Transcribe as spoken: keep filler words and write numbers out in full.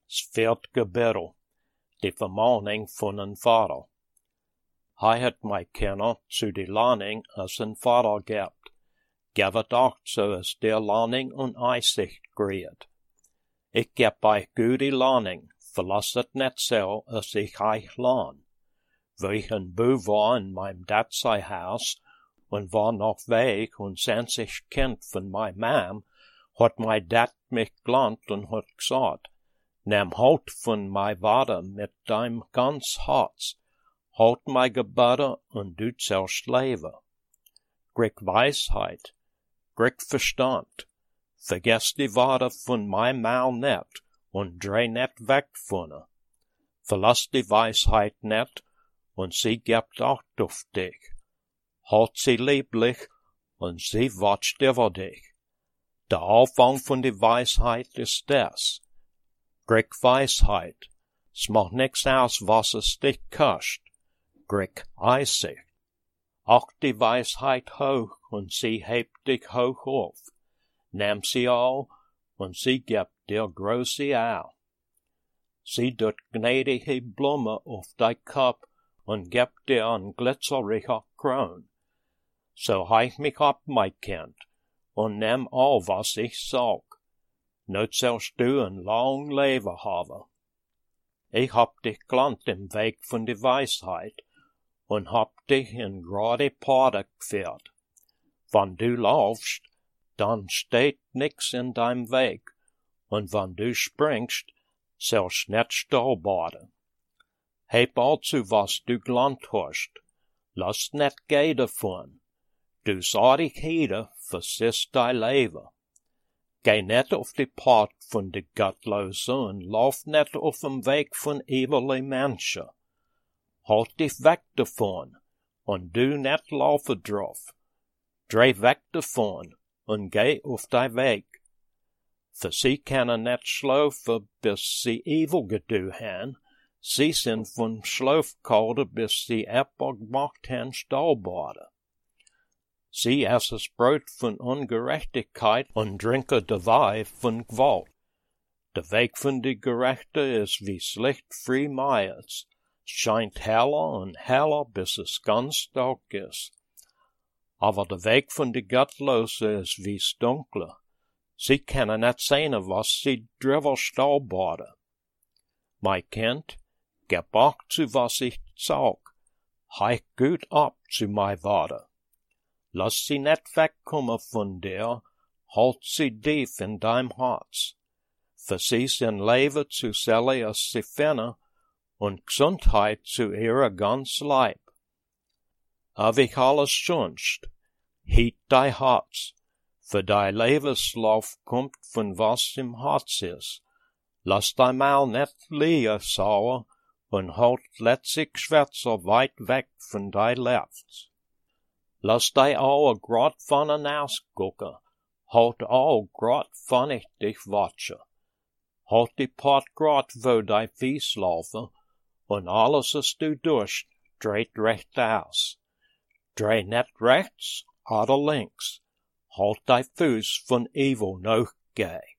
Sviert gebeddel, die vermaning van een vader. Hij het mij kenner zu die laning als een vader gebt, geef het ook zo als der laning en einzicht greet. Ik geb bij goede laning, verlass het net zo als ik eich laan. Wie een boe war in mijn datsij huis, en war nog weg en zwanzig kind van mijn mam, had mij dat mich glant en had gesagt, neem hout van mijn vader met dein ganz hart, houd mij geboden en doet zelfs leven. Grek wijsheid, grek verstand, verges die woorden van mijn maal net, en drei net weg van er. Verlass die wijsheid net, en sie gebt auch auf dich. Halt sie lieblich, und sie wacht über dich. Der Anfang von die Weisheit ist das. Greg Weisheit, es macht nix aus, was es dich kostet. Greg Einsicht. Auch die Weisheit hoch, und sie hebt dich hoch auf. Nimm sie all, und sie gibt dir große Au. Sie tut gnädige Blume auf dein Kopf, und gebt dir een glitzeriger kroon. So heich mich ab, mein Kind, und nimm all, was ich sag. Not sollst du een lang Leben haben. Ich hab dich gelernt im Weg von der Weisheit, und hab dich in gerade Pfade geführt. Wenn du laufst, dann steht nix in deinem Weg, und wenn du springst, sollst nicht stillbleiben. Heb also was du gelernt hast. Lass net gehen davon. Du Zadigheden versist dein Leben. Geh net auf die Pad von de Gottlosen und lauf net auf dem Weg von ewigen Menschen. Halt dich weg davon und du net laufen drauf. Dreh weg davon und geh auf dein Weg. Für sie können net schlafen, bis sie evil gedu han. Sie sind von Schlafkoude bis sie abgemacht haben Stahlbade. Sie essen das Brot von Ungerechtigkeit und trinken de Wein von Gewalt. Der Weg von die Gerechte ist wie Licht früh morgens, scheint heller und heller, bis es ganz dark ist. Aber der Weg von die Gottlosen ist wie dunkler. Sie können nicht sehen, was sie drüber Stahlbade. Mein Kind, geb acht zu was ich sag. Heich gut ab zu mein Worte. Lass sie net wegkommen von dir, halt sie tief in deinem Herz. Für sie sind Leben zu selig als sie finden, und Gesundheit zu ihrer ganz Leib. Aber ich alles sonst, hielt dein Herz, für dein Lebenslauf kommt von was im Herz ist. Lass dein Maul net liegen sauer, und halt letzig Schwätzer weit weg von dein Lefts. Lass dein Auge grad von an ausgucken, halt all grad von ich dich watche. Halt die Pot grad wo dein Fies laufen, und alles was du durst, dreht recht aus. Dreh net rechts oder links, halt dein Fuß von evil noch geh.